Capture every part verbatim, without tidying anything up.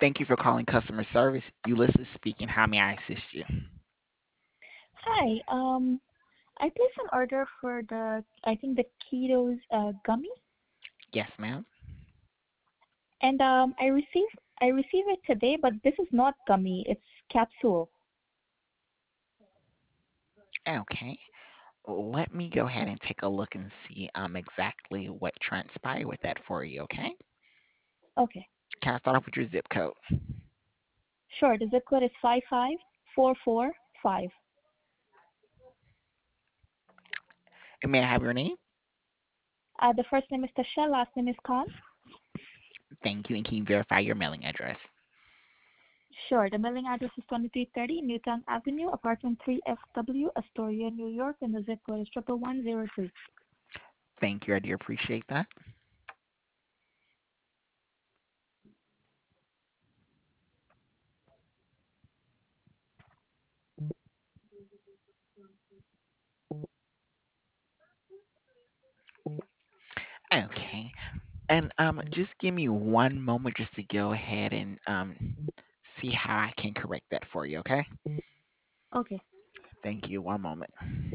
Thank you for calling customer service. Ulysses speaking. How may I assist you? Hi. Um, I placed an order for the I think the Ketos uh, gummy, Yes, ma'am. and um, I received I received it today, but this is not gummy. It's capsule. Okay. Let me go ahead and take a look and see um exactly what transpired with that for you, okay? Okay, Can I start off with your zip code? sure. The zip code is five five four four five. And may I have your name? Uh, the first name is Tasha, last name is Khan. Thank you. And can you verify your mailing address? Sure. The mailing address is twenty-three thirty Newtown Avenue, apartment three F W, Astoria, New York, and the zip code is triple one zero three. Thank you. I do appreciate that. Okay. And um just give me one moment just to go ahead and um see how I can correct that for you, okay? Okay. Thank you. One moment.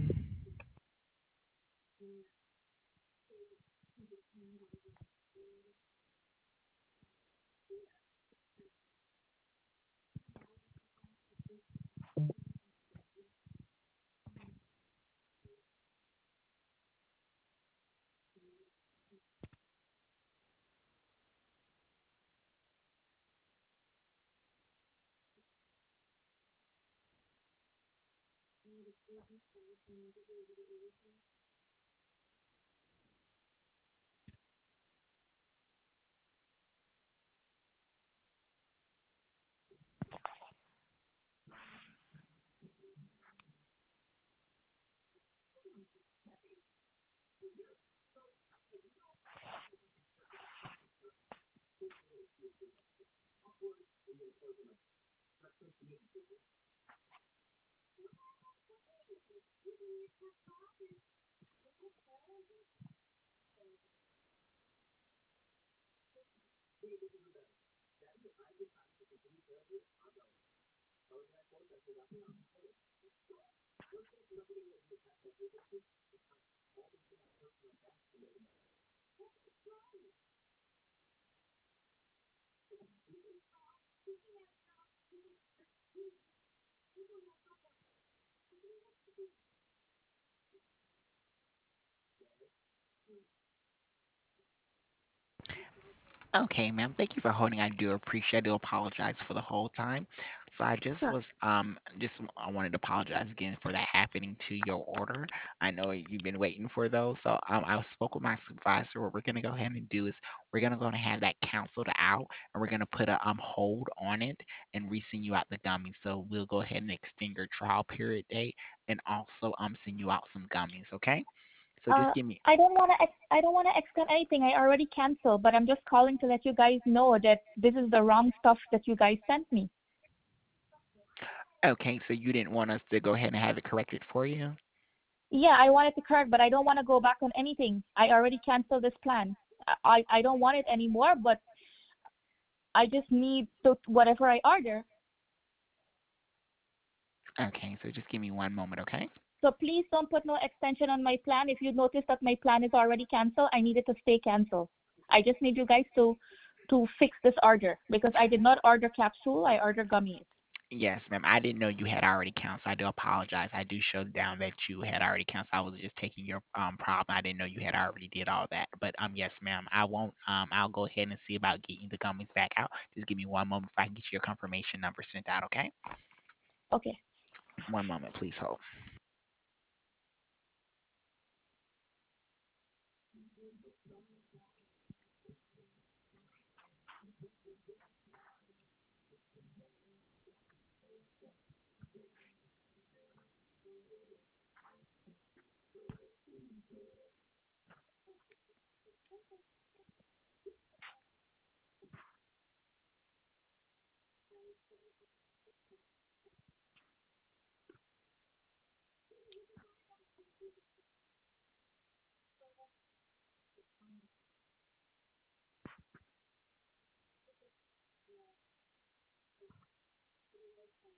Okay, ma'am. Thank you for holding. I do appreciate. I do apologize for the whole time. So I just Sure. was um just I wanted to apologize again for that happening to your order. I know you've been waiting for those. So um I spoke with my supervisor. What we're gonna go ahead and do is we're gonna go and have that canceled out, and we're gonna put a um hold on it and resend you out the gummies. So we'll go ahead and extend your trial period date and also um send you out some gummies. Okay. So just Uh, give me. I don't want to. Ex- I don't want to extend anything. I already canceled, but I'm just calling to let you guys know that this is the wrong stuff that you guys sent me. Okay, so you didn't want us to go ahead and have it corrected for you? Yeah, I want it to correct, but I don't want to go back on anything. I already canceled this plan. I I don't want it anymore, but I just need to whatever I order. Okay, so just give me one moment, okay? So please don't put no extension on my plan. If you notice that my plan is already canceled, I need it to stay canceled. I just need you guys to to fix this order because I did not order capsule. I ordered gummies. Yes, ma'am. I didn't know you had already canceled. I do apologize. I do show down that you had already canceled. I was just taking your um problem. I didn't know you had already did all that. But um yes, ma'am. I won't um I'll go ahead and see about getting the gummies back out. Just give me one moment if I can get your confirmation number sent out, okay? Okay. One moment, please hold.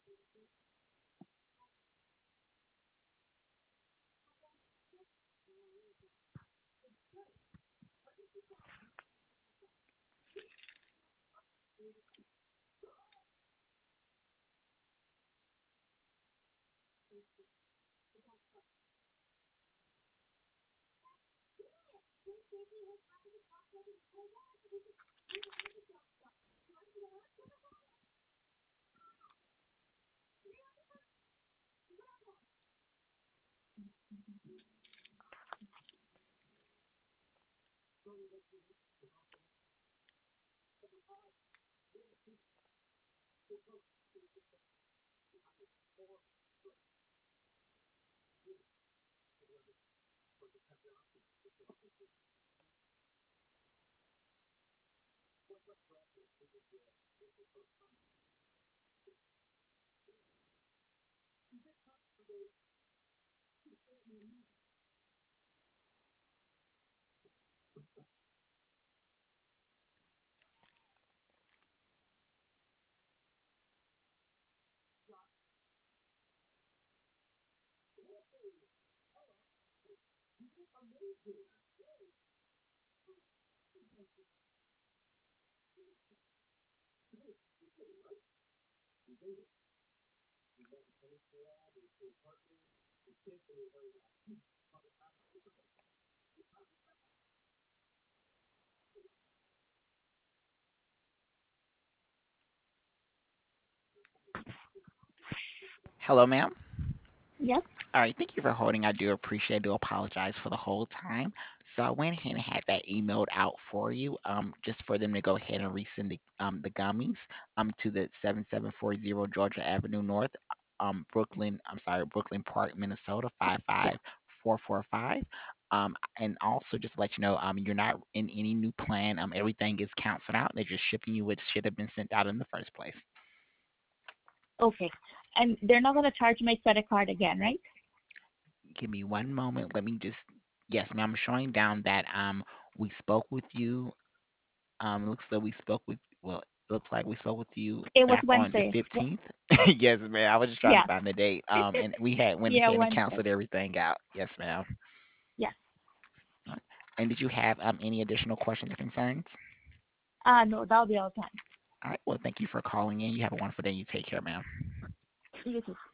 Hello, ma'am. Yes. All right, thank you for holding. I do appreciate. I do apologize for the whole time. So I went ahead and had that emailed out for you, um, just for them to go ahead and resend the um the gummies um to the seven seven four zero Georgia Avenue North, um Brooklyn. I'm sorry, Brooklyn Park, Minnesota five five four four five. Um, and also just to let you know, um, you're not in any new plan. Um, everything is canceled out. They're just shipping you what should have been sent out in the first place. Okay. And they're not going to charge my credit card again, right? Give me one moment. Let me just. Yes, ma'am. I'm showing down that um we spoke with you. Um, looks like we spoke with. Well, it looks like we spoke with you It was back on the Wednesday. Wh- fifteenth. Yes, ma'am. I was just trying to Yeah. find the date. Um, and we had went Yeah, ahead and Wednesday. canceled everything out. Yes, ma'am. Yes. All right. And did you have um any additional questions or concerns? Uh, no, that'll be all the time. All right. Well, thank you for calling in. You have a wonderful day. You take care, ma'am. You too.